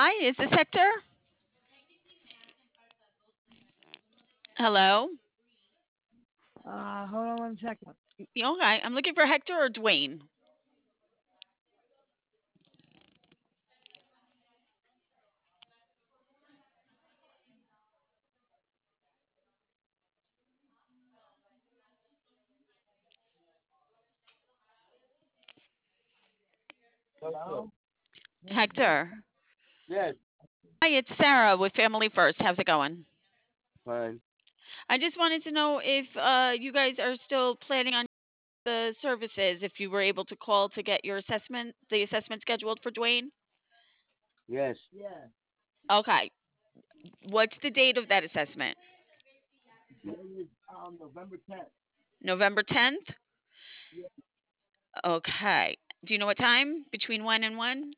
Hi, is this Hector? Hello? Hold on one second. Okay, I'm looking for Hector or Dwayne. Hello? Hector. Yes, Hi, it's Sarah with Family First. How's it going? fine. I just wanted to know if you guys are still planning on the services, if you were able to call to get your assessment, the assessment scheduled for Dwayne. Yes, Yeah. Okay. What's the date of that assessment? It is November 10th. November 10th? Yeah. Okay. Do you know what time? Between 1 and 1?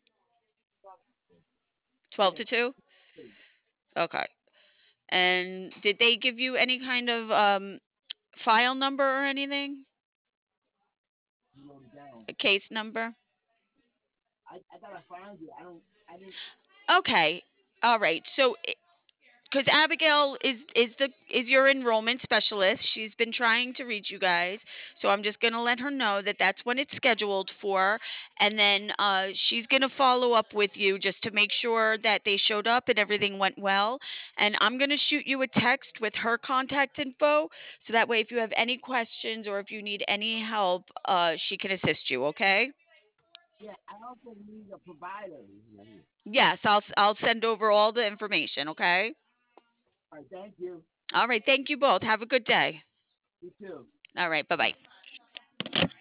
12 Yeah. to 2? Okay. And did they give you any kind of file number or anything? You wrote it down. A case number? I gotta find it. I didn't. Okay. All right. So because Abigail is your enrollment specialist. She's been trying to reach you guys, so I'm just gonna let her know that that's when it's scheduled for, and then she's gonna follow up with you just to make sure that they showed up and everything went well. And I'm gonna shoot you a text with her contact info, so that way if you have any questions or if you need any help, she can assist you. Okay? Yeah. I also need a provider. Yes, I'll send over all the information. Okay? All right. Thank you. All right. Thank you both. Have a good day. You too. All right. Bye bye.